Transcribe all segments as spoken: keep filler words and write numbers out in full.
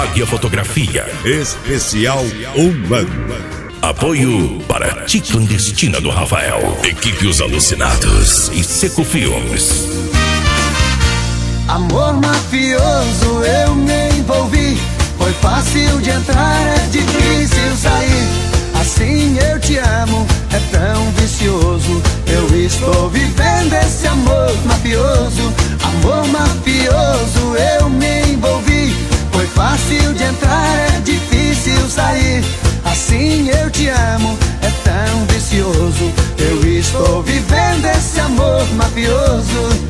Águia Fotografia. Especial um ano. Apoio para Ti Clandestina do Rafael. Equipe Os Alucinados e Seco Filmes. Amor mafioso, eu me envolvi. Foi fácil de entrar, é difícil sair. Assim eu te amo, é tão vicioso. Eu estou vivendo esse amor mafioso. Amor mafioso, eu me envolvi. Foi fácil de entrar, é difícil sair. Assim eu te amo, é tão vicioso. Eu estou vivendo esse amor mafioso.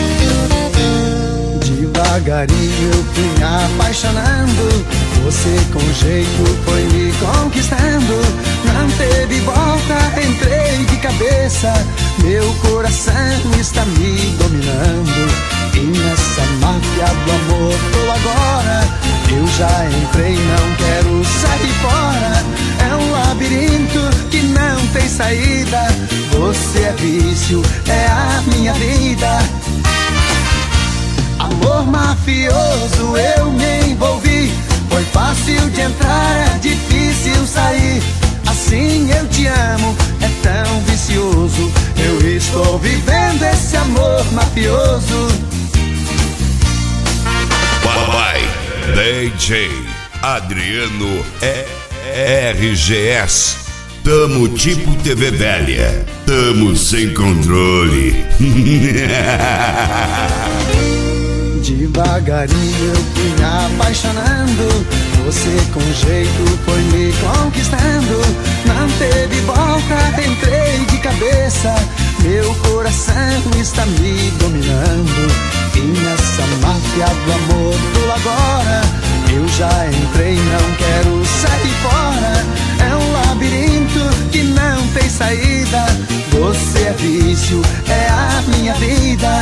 Devagarinho eu fui me apaixonando. Você com jeito foi me conquistando. Não teve volta, entrei de cabeça. Meu coração está me dominando. E nessa máfia do amor tô agora. Eu já entrei, não quero sair fora. É um labirinto que não tem saída. Você é vício, é a minha vida. Amor mafioso, eu me envolvi. Foi fácil de entrar, é difícil sair. Assim eu te amo, é tão vicioso. Eu estou vivendo esse amor mafioso. Papai D J Adriano R G S. Tamo tipo T V velha. Tamo sem controle. Devagarinho eu fui me apaixonando. Você com jeito foi me conquistando. Não teve volta, entrei de cabeça. Meu coração está me dominando. E nessa máfia do amor tô agora. Eu já entrei, não quero sair fora. É um labirinto que não tem saída. Você é vício, é a minha vida.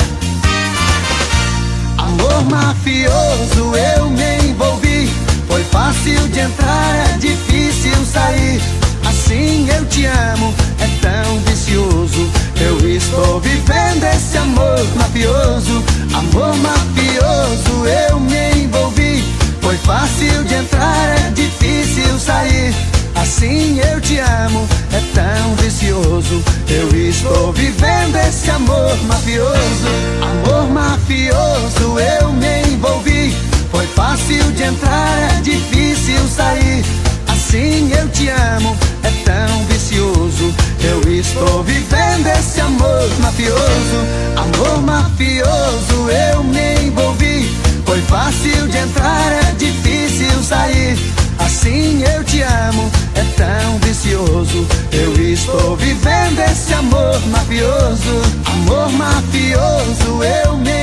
Amor mafioso, eu me envolvi. Foi fácil de entrar, é difícil sair. Assim eu te amo, é tão vicioso. Eu estou vivendo esse amor mafioso. Amor mafioso, eu me envolvi. Foi fácil de entrar, é difícil sair. Assim eu te amo, é tão vicioso. Eu estou vivendo esse amor mafioso. Amor mafioso, eu me envolvi. Foi fácil de entrar, é difícil sair. Assim eu te amo, é tão vicioso. Eu estou vivendo esse amor mafioso. Amor mafioso, eu me envolvi. Foi fácil de entrar, é difícil sair. Assim eu te amo, é tão vicioso. Eu estou vivendo esse amor mafioso. Amor mafioso, eu me